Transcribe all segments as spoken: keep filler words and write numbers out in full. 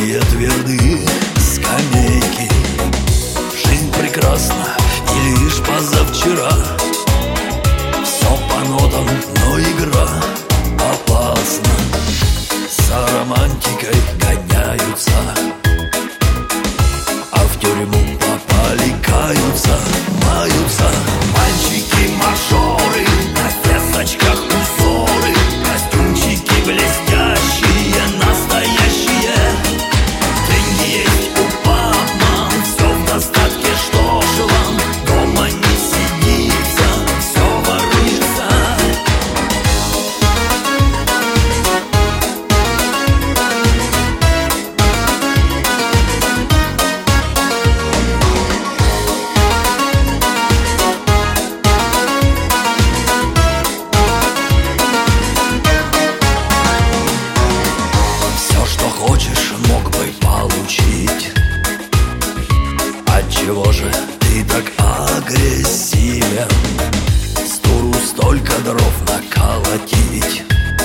Какие твердые скамейки. Жизнь прекрасна и лишь позавчера. Все по нотам, но игра опасна. За романтикой гоняются, а в тюрьму попали, каются, маются. Мальчики-мажоры, на фесочках узоры, костюмчики блестящие, настоящие. Деньги есть у папа, все в достатке, что же вам дома не сидится, все воруется. Все, что хочешь, мог бы получить. Отчего же ты так агрессивен? С туру столько дров наколотить.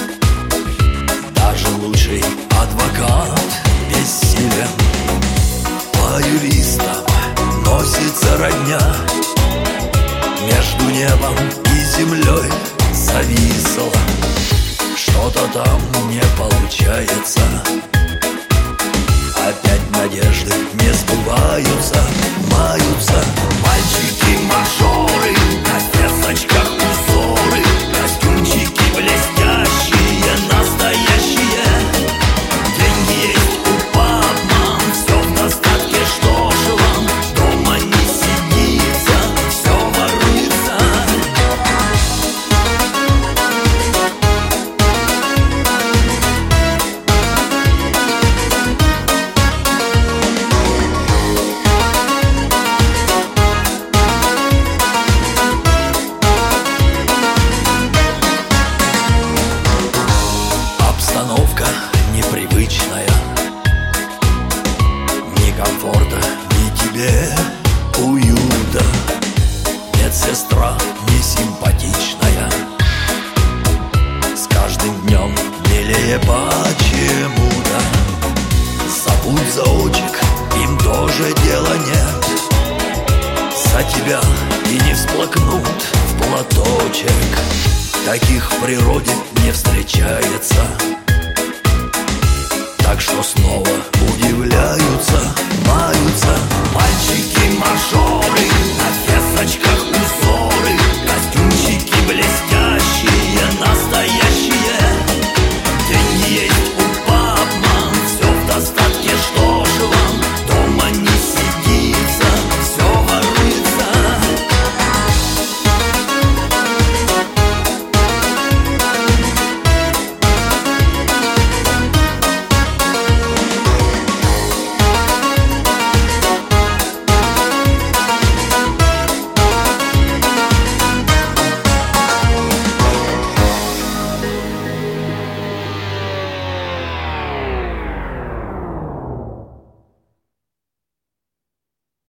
Даже лучший адвокат бессилен. По юристам носится родня. Между небом и землей зависло. Что-то там не получается. Опять надежды не сбываются, маются. Мальчики-мажоры, на фесочках узоры, костюмчики блестящие, настоящие. Деньги есть у папа, все в достатке, что же вам дома не сидится, все воруется. Обстановка непривычная, ни комфорта, ни тебе уюта. Медсестра не симпатичная, с каждым днем милее почему-то. Забудь заочек, им тоже дела нет. За тебя и не всплакнут в платочек. Таких в природе не встречается. Так что снова удивляются, маются. Мальчики-мажоры, на фесочках узоры, костюмчики блестящие, настоящие.